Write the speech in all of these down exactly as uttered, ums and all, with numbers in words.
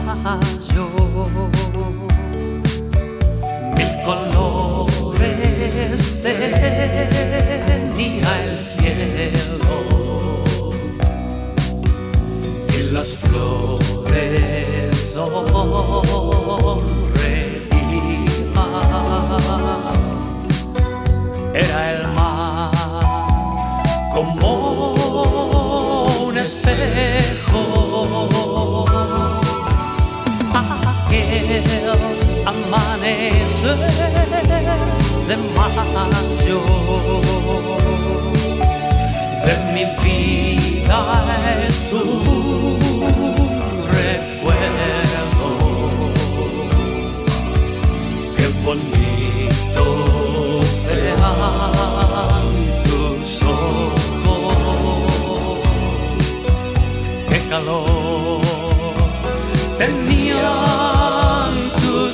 mayo. Mil colores tenía el cielo y las flores sonreían. Era el mar como un espejo, aquel amanecer de mayo de mi vida es un recuerdo. Qué bonitos sean tus ojos, qué calor tenían tus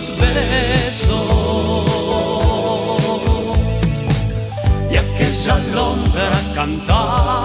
besos y aquella alondra cantaba